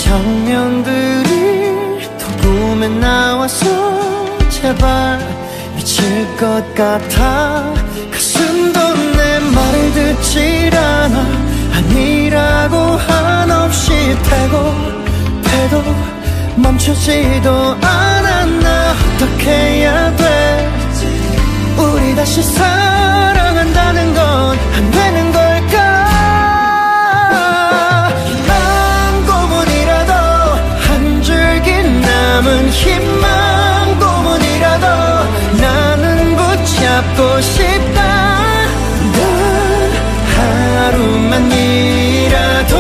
장면들이 또 꿈에 나와서 제발 미칠 것 같아. 가슴도 내 말을 듣질 않아. 아니라고 한없이 패도 멈추지도 않아. 나 어떻게 해야 돼? 우리 다시 사랑한다는 건 안 되는 걸까? 희망 고문이라도 한 줄기 남은 희망 고문이라도 나는 붙잡고 싶다. 단 하루만이라도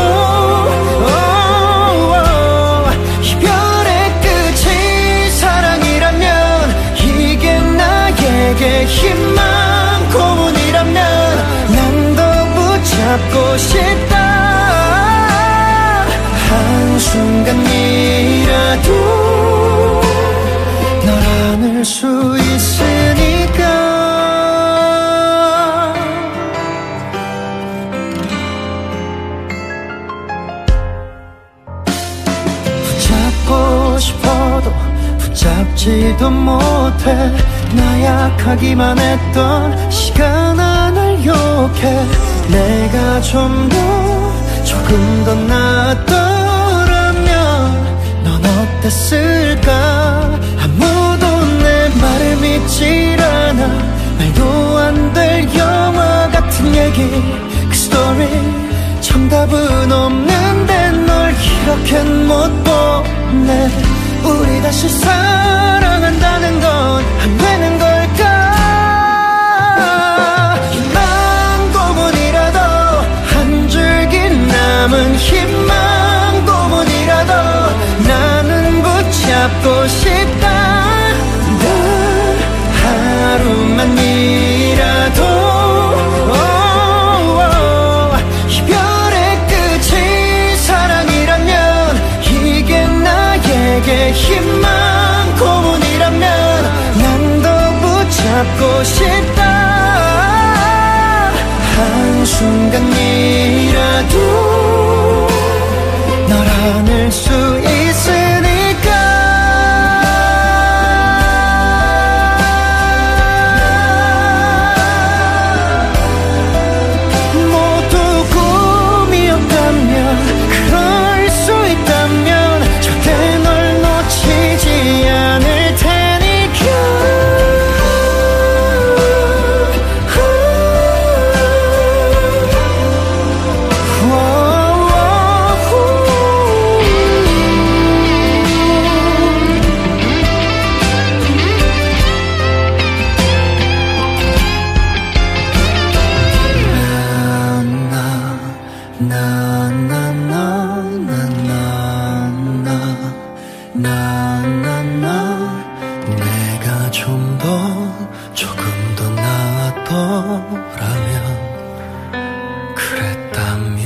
이별의 끝이 사랑이라면 이게 나에게 희망 고문이라면 난 더 붙잡고 싶다. 한순간이라도 널 안을 수 있으니까. 붙잡고 싶어도 붙잡지도 못해. 나약하기만 했던 시간 하나를 욕해. 내가 좀 더 조금 더 나았더라면 넌 어땠을까? 아무도 내 말을 믿질 않아. 말도 안 될 영화 같은 얘기. 그 스토리 정답은 없는데 널 이렇게는 못 보내. 우리 다시 사랑한다는 건 안 되는 걸까? 희망 고문이라도 한 줄기 남은 희망 고문이라도 나는 붙잡고 싶다. 단 하루만이라도 이별의 끝이 사랑이라면 이게 나에게 희망 고문이라면 난 더 붙잡고 싶다. 한순간이라도 널 안을 수 있으니까. 모두 꿈이었다면 그럴 수 있다면 절대 널 놓치지 않을 테니까. 내가 좀 더 조금 더 나았더라면 그랬다면.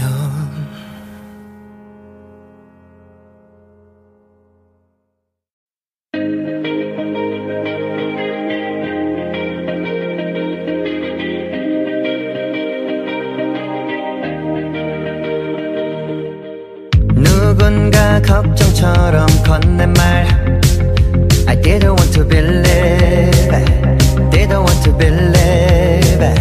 누군가 걱정처럼 건넨 말 I didn't want to believe it. Didn't want to believe it.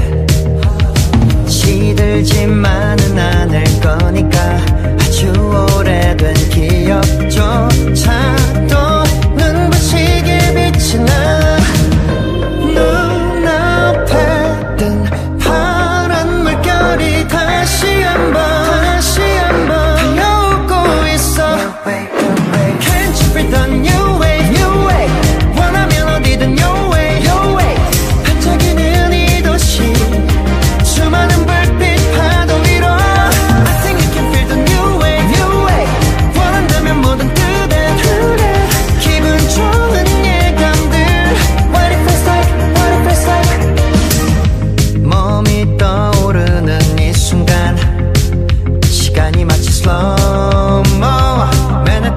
시들지만은 않을 거니까 아주 오래된 기억조차도 눈부시게 빛이 나. 눈앞에 뜬 파란 물결이 다시 한번 달려오고 있어. Can't you breathe on your way, your way. 원하면 어디든 your way, your way. 반짝이는 이 도시 수많은 불빛 파도 위로 I think you can feel the new way, new way. 원한다면 뭐든 do that, do that. 기분 좋은 예감들 What it feels like, what it feels like. 몸이 떠오르는 이 순간 시간이 마치 slow-mo. 맨날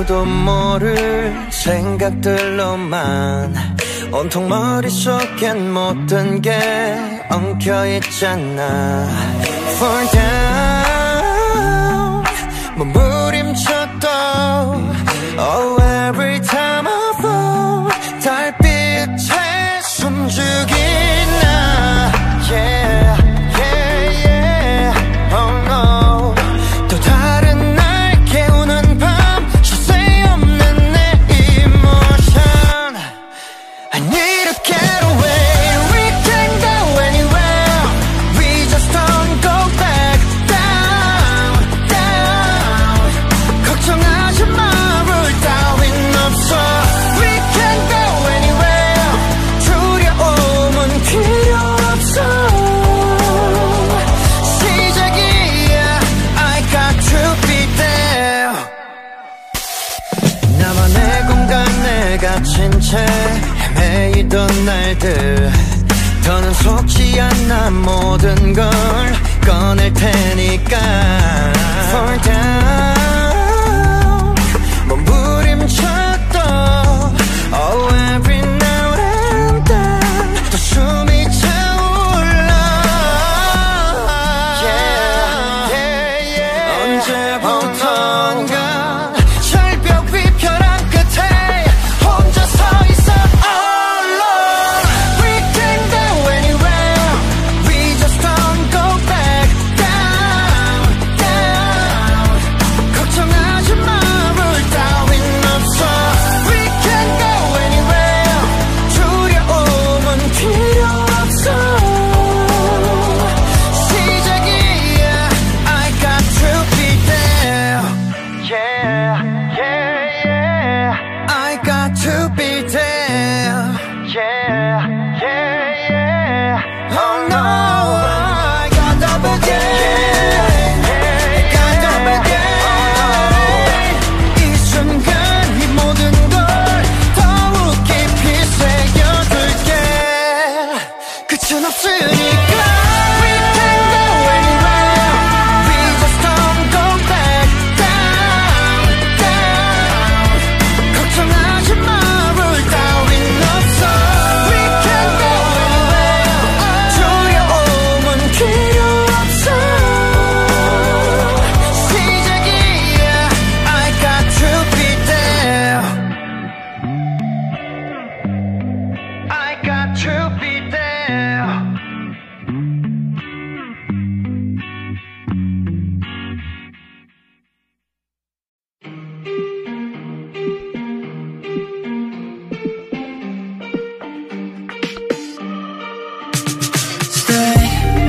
아무도 모를 생각들로만 온통 머릿속엔 모든 게 엉켜있잖아. Fall down 몸부림쳐도 Oh every time I fall 달빛에 숨죽이 나 Yeah yeah yeah Oh no 또 다른 날 깨우는 밤 쉴새 없는 내 emotion I need to get away We can go anywhere We just don't go back down down 걱정하지 마 rule 따윈 없어 We can go anywhere 두려움은 필요 없어 시작이야 I got to be there 나만의 공간에 갇힌 채 헤매이던 날들 더는 속지 않아 모든 걸 꺼낼 테니까 Fall down 몸부림쳐도 Oh every now and then 또 숨이 차올라 Yeah yeah yeah 언제부턴가 철벽 위편한 끝에 혼자 서 있어 all alone We can go anywhere We just don't go back down down 걱정하지 마 rule 따윈 없어 We can go anywhere 두려움은 필요 없어 시작이야 I got to be there Yeah yeah yeah I got to be there Yeah yeah yeah Oh no I gotta be there Gotta be there 이 순간 이 모든 걸 더욱 깊이 새겨둘게 끝은 없으니까 We can go anywhere We just don't go back down down 걱정하지 마 rule 따윈 없어 We can go anywhere 두려움은 필요 없어 시작이야 I got to be there I got to be there Stay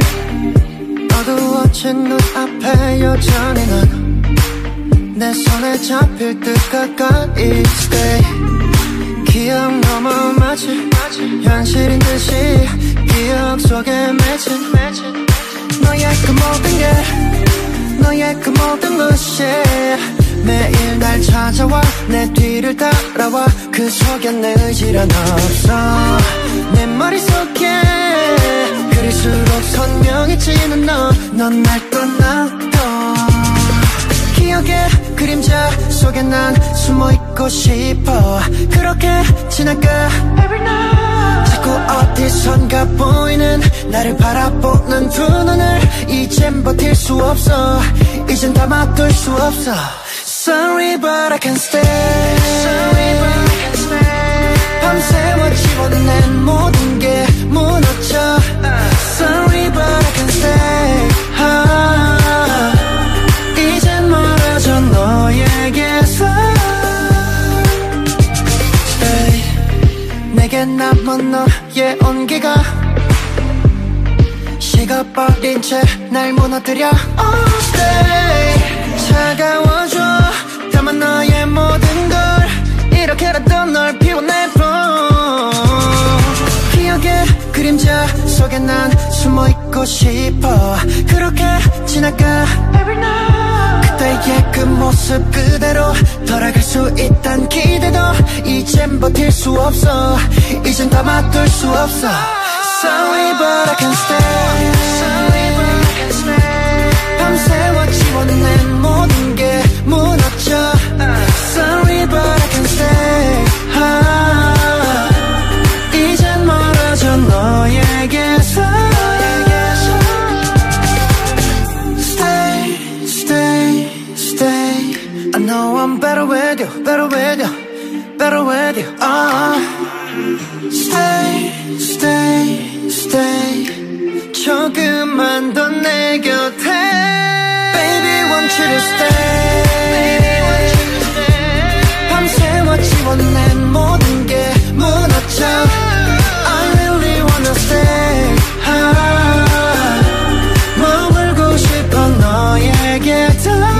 어두워진 눈앞에 여전히 넌 내 손에 잡힐 듯 가까이 Stay 기억 너머 마치 현실인 듯이 기억 속에 맺힌 너의 그 모든 게 너의 그 모든 것이 매일 날 찾아와 내 뒤를 따라와 그 속엔 내 의지란 없어 내 머릿속에 그릴수록 선명해지는 넌 날 떠나도 기억의 그림자 속에 난 숨어있고 싶어 그렇게 지나가 Every night 자꾸 어디선가 보이는 나를 바라보는 두 눈을 이젠 버틸 수 없어 이젠 담아둘 수 없어 Sorry but I can't stay Sorry but I can't stay 밤새워 지워낸 모든 게 무너져 Sorry but I can't stay 이젠 멀어져 너에게서 Stay 내게 남은 너의 온기가 식어버린 채 날 무너뜨려 Oh stay 차가워져 담은 너의 모든 걸 이렇게라도 널 피워내보 기억의 그림자 속에 난 숨어있고 싶어 그렇게 지나가 Every night 그때의 그 모습 그대로 돌아갈 수 있단 기대도 이젠 버틸 수 없어 이젠 담아둘 수 없어 Sorry but I can't stay Sorry but I can't stay 밤새워 지워낸 모든 게 무너져 Sorry I know I'm better with you, better with you, better with you. Stay, stay, stay. 조금만 더 내 곁에. Baby, want you to stay. 밤새워 지워낸 모든 게 무너져. I really wanna stay. 머물고 싶어 너에게 더.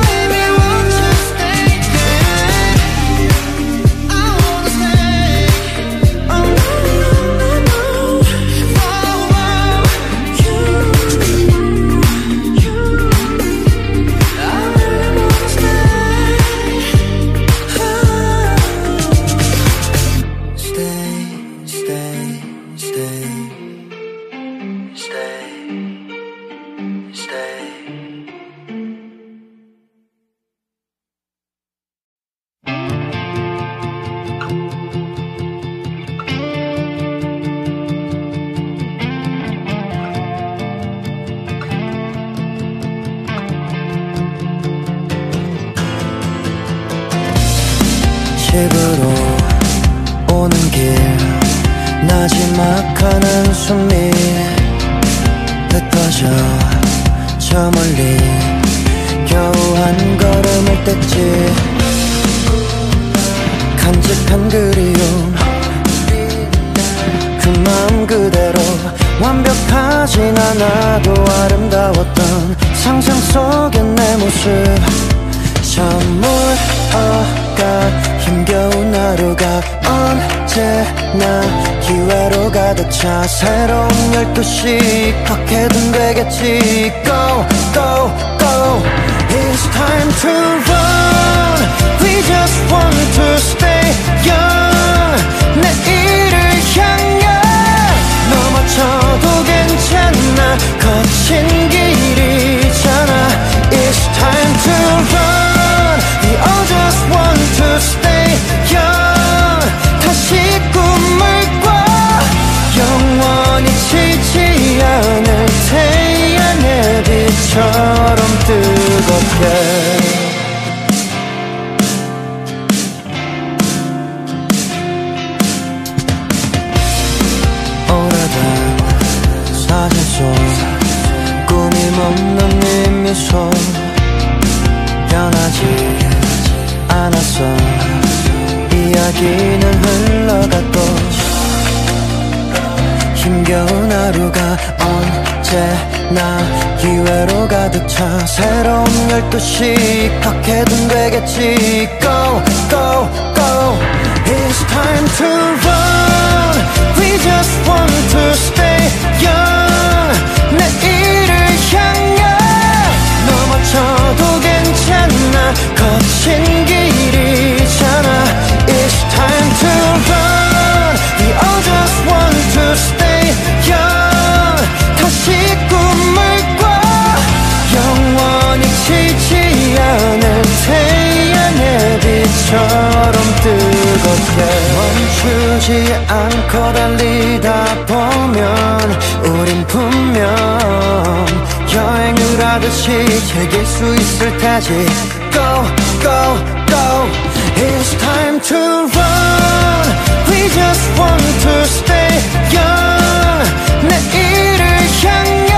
집으로 오는 길 나지막한 숨이 흩어져 저 멀리 겨우 한 걸음을 뗐지. 간직한 그리움 그 마음 그대로 완벽하진 않아도 아름다웠던 상상 속의 내 모습 저물어가 힘겨운 하루가 언제나 기회로 가득 차 새로운 12시 어떻게든 되겠지. Go, go, go. It's time to run. We just want to stay young. 내일을 향해 넘어져도 괜찮아. 거친 길이잖아. It's time to run. We all just want to stay young. 다시 꿈을 꿔 영원히 지지 않을 태양의 빛처럼 뜨겁게. 사진 속 꾸밈 없는 네 미소 변하지 않았어. 이야기는 흘러가도 힘겨운 하루가 언제나 기회로 가득 차 새로운 12시 어떻게든 되겠지. Go, go, go. It's time to run. We just want to stay young. 내일을 향해 넘어져도 괜찮아. 거친 길이잖아. It's time to run. We all just want to stay young. 다시 꿈을 꿔 영원히 지지 않을 태양의 빛처럼 뜨겁게. 멈추지 않고 달리다 보면 우린 분명 여행을 하듯이 즐길 수 있을 테지. Go, go, go. It's time to run. We just want to stay young. 내일을 향해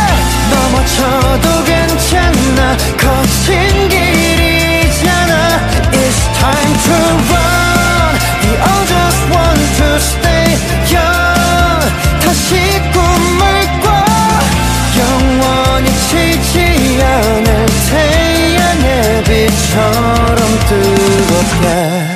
넘어져도 괜찮아. 거친 길이잖아. It's time to run. We all just want to stay young. 다시 꿈을 꿔 영원히 지지 않을 태양의 빛처럼 뜨겁게.